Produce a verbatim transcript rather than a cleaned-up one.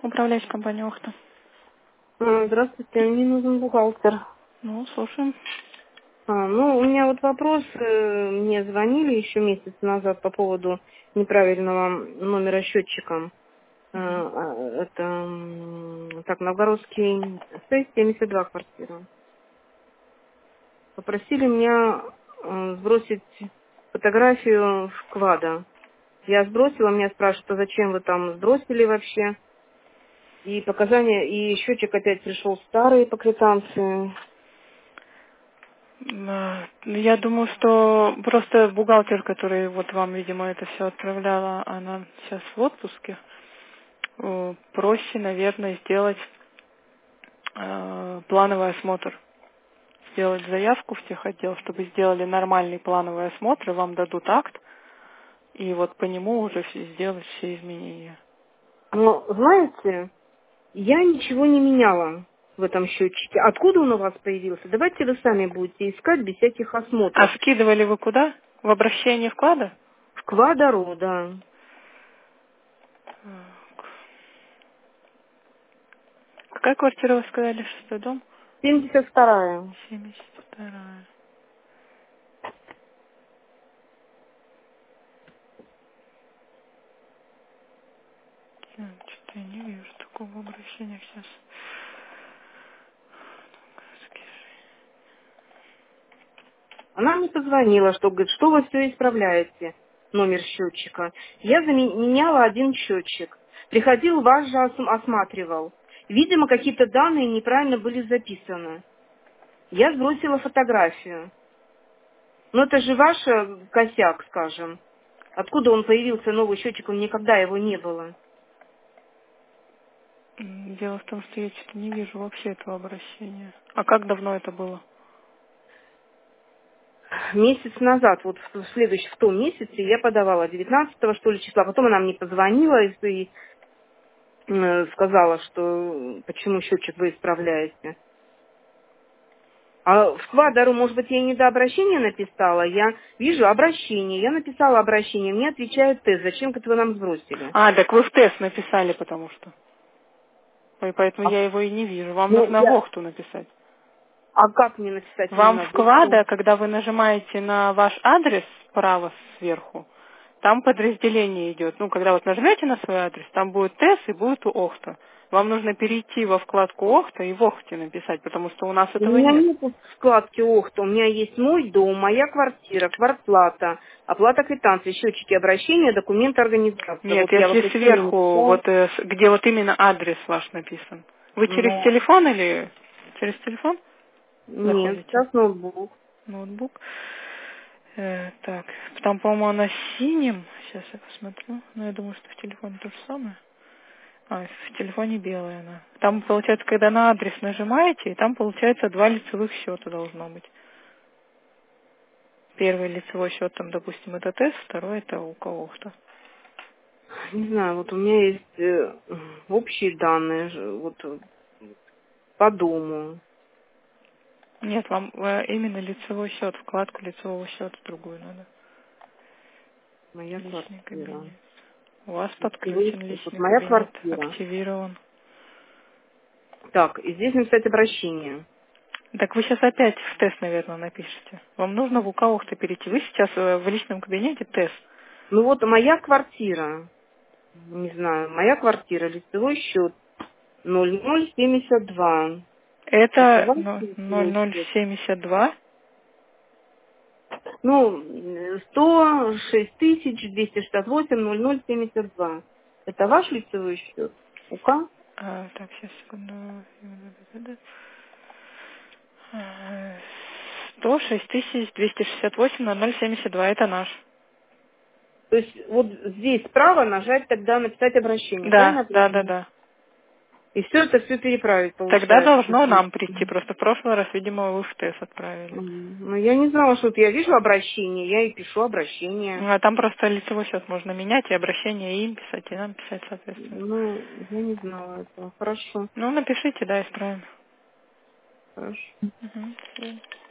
Управляющая компания Охта. А, Здравствуйте, мне нужен бухгалтер. Ну, слушаем. А, ну, у меня вот вопрос. э, Мне звонили еще месяц назад по поводу неправильного номера счетчика. А, Мгм. а, Это, м, так, Новгородский шесть семьдесят два квартира. Попросили меня э, сбросить фотографию вклада. Я сбросила, меня спрашивают, а зачем вы там сбросили вообще? И показания, и счетчик опять пришел старый по квитанции. М, а, Я думаю, что просто бухгалтер, который вот вам, видимо, это все отправляла, она сейчас в отпуске. Э, Проще, наверное, сделать э, плановый осмотр. Сделать заявку в техотдел, чтобы сделали нормальный плановый осмотр, и вам дадут акт, и вот по нему уже все- сделать все изменения. Но, знаете, я ничего не меняла в этом счетчике. Откуда он у вас появился? Давайте вы сами будете искать без всяких А осмотров. скидывали вы куда? В обращение вклада? В Квадару, да. Так. Какая квартира, вы сказали, шестой дом? семьдесят вторая. семьдесят вторая. Что-то я не вижу такого обращения сейчас. Она мне позвонила, что говорит, что вы все исправляете, номер счетчика. Я заменяла один счетчик. Приходил, ваш же ос- осматривал. Видимо, какие-то данные неправильно были записаны. Я сбросила фотографию. Но это же ваш э, косяк, скажем. Откуда он появился, новый счетчик, он никогда его не было. М, Дело в том, что я что-то не вижу вообще этого обращения. А как давно это было? Месяц назад, вот в в следующем, в том месяце, я подавала девятнадцатого что ли, числа. Потом она мне позвонила и, и, э, сказала, что э, почему счетчик вы исправляете. А в Квадару, может быть, я не до обращения написала. Я вижу обращение, я написала обращение, мне отвечает тест. Зачем это вы нам сбросили? А, так вы в тест написали, потому что. И поэтому А, я его и не вижу. Вам ну, нужно в я, Охту написать. а как мне написать Вам именно в в Охту? вклада, когда вы нажимаете на ваш адрес справа сверху, там подразделение идет. Ну, когда вот нажмете на свой адрес, там будет ТЭС и будет Охта. Вам нужно перейти во вкладку Охта и в Охте написать, потому что у нас У этого меня нет. нет вкладки ОХТа, у меня есть мой дом, моя квартира, квартплата, оплата квитанции, счетчики обращения, документы организации. Нет, Вот я в если обращении сверху, написала. вот э, с- где вот именно адрес ваш написан. Вы через Ну, телефон или через телефон нет, заходите? сейчас ноутбук. Ноутбук. Э, так, там, по-моему, она синим. Сейчас я посмотрю. Но я думаю, что в телефоне то же самое. А, в телефоне белая она. Там, получается, когда на адрес нажимаете, и там, получается, два лицевых счета должно быть. Первый лицевой счет, там, допустим, это тест, второй это у кого-то. Не знаю, вот у меня есть э, общие данные, ж- вот э, по дому. Нет, вам э, именно лицевой счет, вкладку лицевого счета другую надо. Моя Личный квартира. кабинет. У вас Лицевой подключен счет. Вот личный моя кабинет, квартира. активирован. Так, и здесь написать обращение. Так вы сейчас опять в тест, наверное, напишите. Вам нужно в УКОХТа перейти. Вы сейчас э, в личном кабинете тест. Ну вот моя квартира. Не знаю, моя квартира, лицевой счет ноль ноль семьдесят два. Это Это ваш ну, лицевой ноль ноль счет? семьдесят два. Ну, сто шесть тысяч двести шестьдесят восемь ноль ноль семьдесят два. Это ваш лицевой счет? УК? А, так, сейчас, секунду. А, сто шесть тысяч двести шестьдесят восемь ноль ноль семьдесят два. Это наш. То есть вот здесь справа нажать тогда написать обращение, Да, правильно? да, да, да. И все это все переправить Тогда получается. должно нам прийти. Просто в прошлый раз, видимо, вы в тест отправили. М, Ну, я не знала, что вот я вижу обращение, я и пишу обращение. Ну, а там просто лицевой счет можно менять, и обращение и им писать, и нам писать, соответственно. Ну, я не знала этого. Хорошо, Ну, напишите, да, исправим. хорошо. Угу.